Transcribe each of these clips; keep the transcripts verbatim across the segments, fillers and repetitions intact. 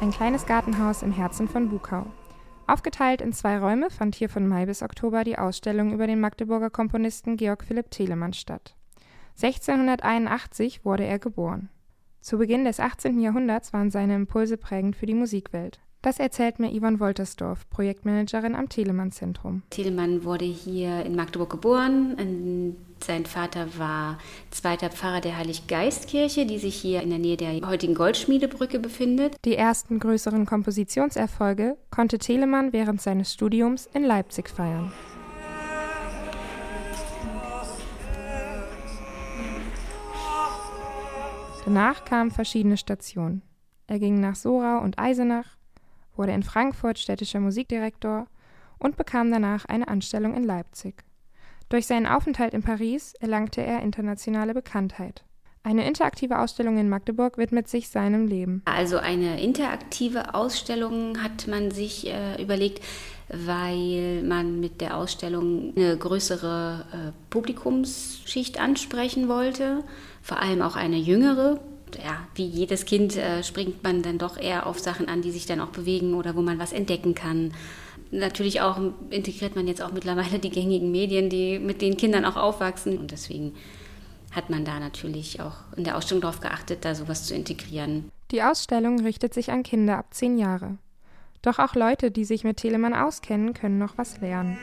ein kleines Gartenhaus im Herzen von Bukau. Aufgeteilt in zwei Räume fand hier von Mai bis Oktober die Ausstellung über den Magdeburger Komponisten Georg Philipp Telemann statt. sechzehnhunderteinundachtzig wurde er geboren. Zu Beginn des achtzehnten Jahrhunderts waren seine Impulse prägend für die Musikwelt. Das erzählt mir Yvonne Woltersdorf, Projektmanagerin am Telemann-Zentrum. Telemann wurde hier in Magdeburg geboren. Sein Vater war zweiter Pfarrer der Heiliggeistkirche, die sich hier in der Nähe der heutigen Goldschmiedebrücke befindet. Die ersten größeren Kompositionserfolge konnte Telemann während seines Studiums in Leipzig feiern. Danach kamen verschiedene Stationen. Er ging nach Sorau und Eisenach, wurde in Frankfurt städtischer Musikdirektor und bekam danach eine Anstellung in Leipzig. Durch seinen Aufenthalt in Paris erlangte er internationale Bekanntheit. Eine interaktive Ausstellung in Magdeburg widmet sich seinem Leben. Also eine interaktive Ausstellung hat man sich äh, überlegt, weil man mit der Ausstellung eine größere äh, Publikumsschicht ansprechen wollte, vor allem auch eine jüngere. Ja, wie jedes Kind äh, springt man dann doch eher auf Sachen an, die sich dann auch bewegen oder wo man was entdecken kann. Natürlich auch integriert man jetzt auch mittlerweile die gängigen Medien, die mit den Kindern auch aufwachsen. Und deswegen hat man da natürlich auch in der Ausstellung darauf geachtet, da sowas zu integrieren. Die Ausstellung richtet sich an Kinder ab zehn Jahre. Doch auch Leute, die sich mit Telemann auskennen, können noch was lernen.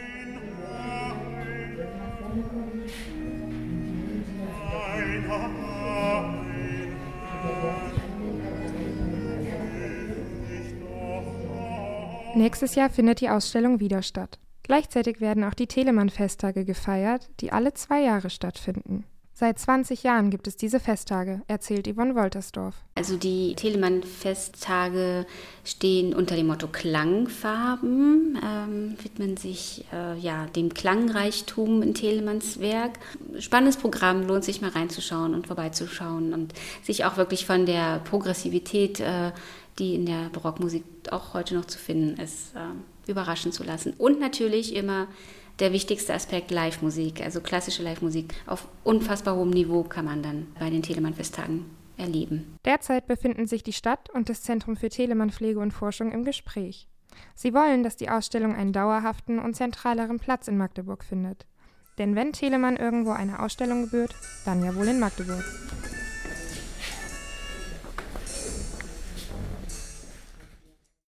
Nächstes Jahr findet die Ausstellung wieder statt. Gleichzeitig werden auch die Telemann-Festtage gefeiert, die alle zwei Jahre stattfinden. Seit zwanzig Jahren gibt es diese Festtage, erzählt Yvonne Woltersdorf. Also die Telemann-Festtage stehen unter dem Motto Klangfarben, ähm, widmen sich äh, ja, dem Klangreichtum in Telemanns Werk. Spannendes Programm, lohnt sich mal reinzuschauen und vorbeizuschauen und sich auch wirklich von der Progressivität, äh, die in der Barockmusik auch heute noch zu finden ist, äh, überraschen zu lassen. Und natürlich immer der wichtigste Aspekt, Live-Musik, also klassische Live-Musik auf unfassbar hohem Niveau kann man dann bei den Telemann-Festtagen erleben. Derzeit befinden sich die Stadt und das Zentrum für Telemann-Pflege und Forschung im Gespräch. Sie wollen, dass die Ausstellung einen dauerhaften und zentraleren Platz in Magdeburg findet. Denn wenn Telemann irgendwo eine Ausstellung gebührt, dann ja wohl in Magdeburg.